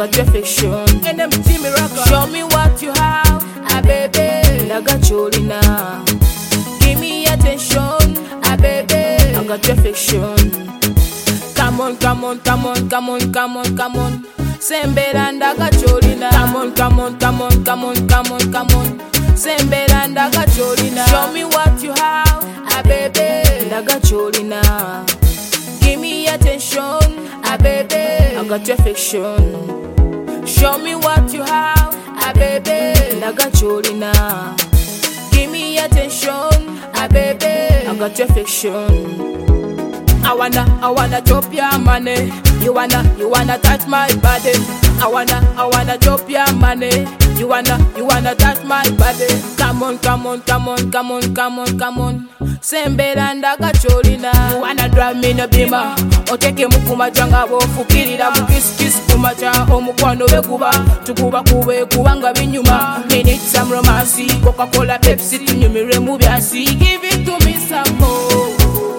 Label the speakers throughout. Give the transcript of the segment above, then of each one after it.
Speaker 1: got your affection. And them Timmy Rocker. Show me what you have, baby. I got you now. Give me attention, baby. I got your affection. Come on, come on, come on, come on, come on, come on. Semberanda gacholina. Come on, come on, come on, come on, come on, come on. Semberanda gacholina. Show me what you have, baby. Gacholina. Give me attention, baby. I got your affection. Show me what you have, baby. Gacholina. Give me attention, baby. I got your affection. I wanna chop your money. You wanna touch my body. I wanna chop your money. You wanna touch my body. Come on, come on, come on, come on, come on, come on. Semberanda gacholina. You wanna drive me no bima. Oteke mukuma changa bofukirira bukiss kumacha omukwano bekuba. Tukuba kube kubanga binyuma. Me need some romance. Coca-Cola, Pepsi, tunyumire mu byasi. Give it to me some more.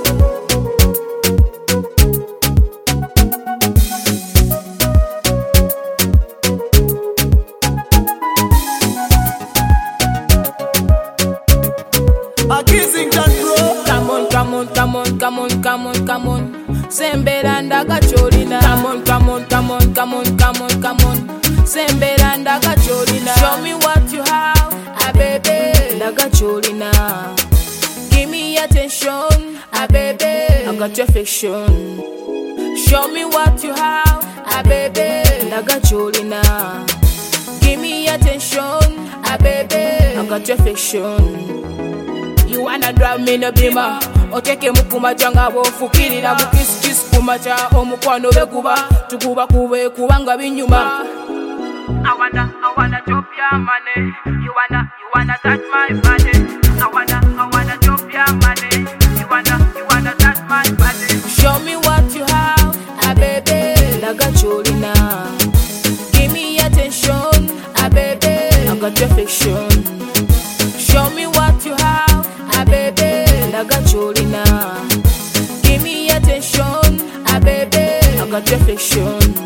Speaker 1: Come on, come on, come on, come on, come on, come on. Semberanda gacholina. Come on, come on, come on, come on, come on, come on. Semberanda gacholina. Show me what you have, baby. Gacholina. Give me attention, baby. I got your affection. Show me what you have, baby. Gacholina. Give me attention, baby. I got your affection. You wanna drive me no bima. Oteke mukuma changa bofukirira bukiss kumacha omukwano bekuba. Tukuba kube kubanga binyuma. I wanna chop your money. You wanna touch my body. I wanna chop your money. You wanna touch my body. Show me what you have, baby. Gacholina. Give me attention, baby. I got your affection. Show me what you have, baby. Gacholina. Give me attention, baby. I got your affection.